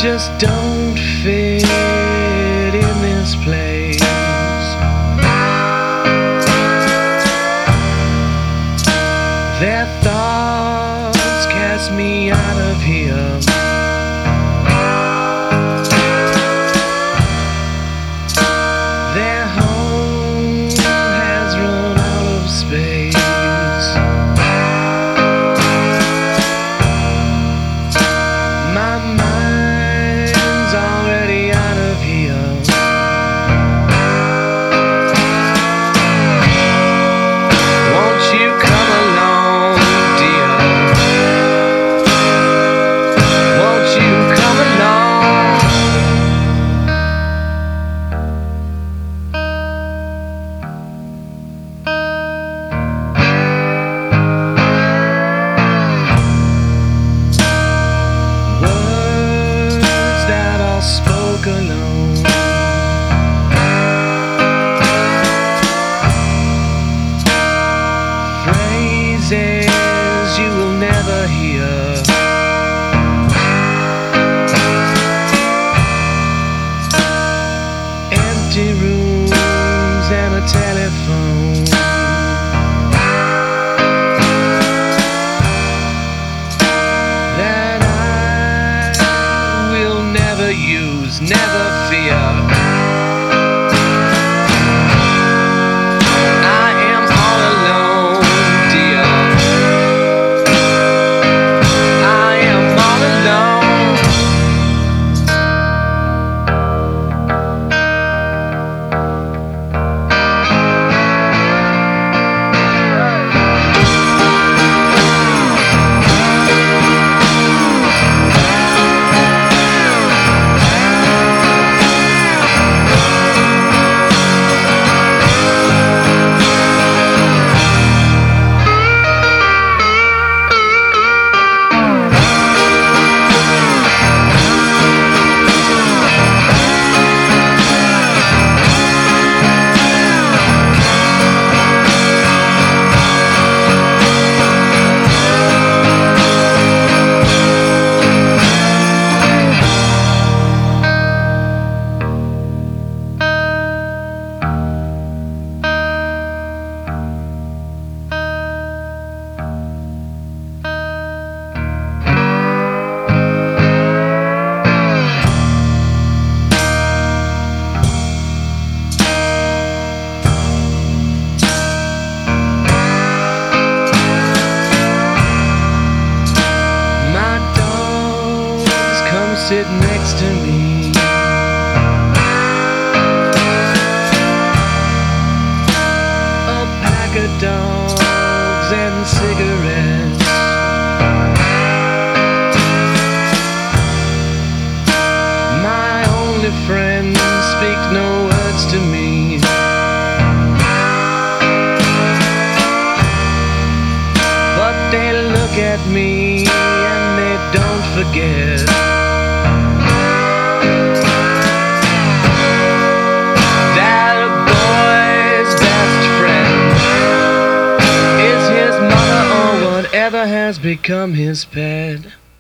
just don't fit in this place. Their thoughts cast me out of here. Their home has run out of space. My mind's already out of here. Won't you come along, dear? Won't you come along? Words that are spoken alone, phrases you will never hear. Empty rooms and a telephone. That I will never use, never fear. I am all alone, dear. I am all alone. Sit next to me. A pack of dogs and cigarettes. My only friend speaks no words to me. But they look at me and they don't forget. Has become his pet.